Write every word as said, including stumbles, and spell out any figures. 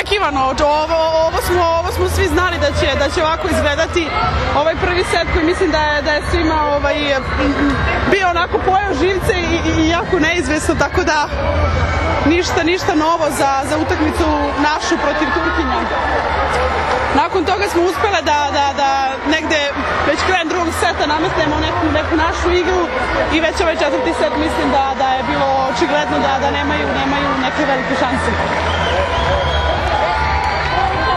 očekivano, ovo, ovo, smo, ovo smo svi znali da će, da će ovako izgledati. Ovaj prvi set koji mislim da je, da je svima ovaj, bio onako pojeo živce i, i jako neizvesno, tako da ništa, ništa novo za, za utakmicu našu protiv Turkinja. Nakon toga smo uspele da, da, da negde već krajem drugog seta nametnemo neku, neku našu igru i već ovaj četvrti set mislim da, da je bilo očigledno da, da nemaju, nemaju neke velike šanse.